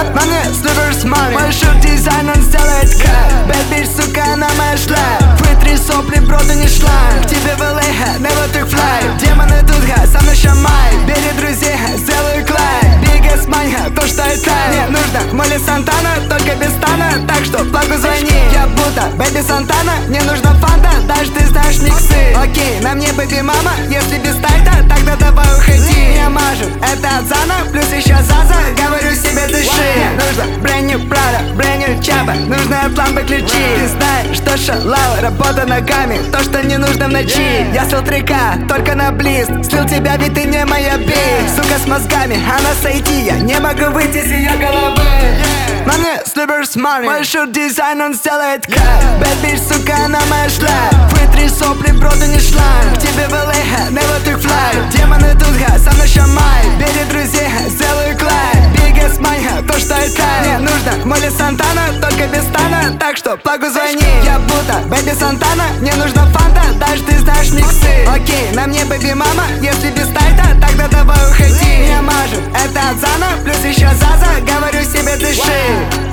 На мне сливер с мамой. Мой шут дизайн, он сделает кайф. Bad bitch, сука, она моя шлейф. Вытри сопли, бро, ты не шлайм. К тебе в LA, never took flight. Демоны тут, со мной шамай. Бери друзей, сделаю клайм. Biggest money, то, что это. Мне нужно Молли Сантана, только без стана. Так что плаку звони. Я будто Бэби Сантана, мне нужна фанта. Даже ты знаешь миксы. Окей, на мне бэби мама. Если без тайта, тогда давай уходи. Меня мажут, это от Зана, плюс еще Заза. Говорю себе, дыши. Мне нужно brand new Prada, brand new Чаба. Нужны от лампы ключи. Ты знаешь, что шалава, работа ногами. То, что не нужно в ночи. Я слил 3К, только на близ. Слил тебя, ведь ты не моя би. Сука с мозгами, она сойти. Я не могу выйти из ее головы. На мне сливер с мамой. Мой шут дизайн, он сделает кайф. Bad bitch, сука, она моя шлейф. Вытри сопли, бро, ты не шлайм. К тебе в LA, never took flight. Демоны тут, со мной шамай. Бери друзей, сделаю клайм. Biggest money, то, что это. Мне нужно Молли Сантана, только без стана. Так что плаку звони. Я будто Бэби Сантана, мне нужна фанта. Даже ты знаешь миксы. Окей, на мне бэби мама. Если без тайта, тогда давай уходи. Меня мажут, это от Зана, плюс еще Заза. Говорю себе, дыши.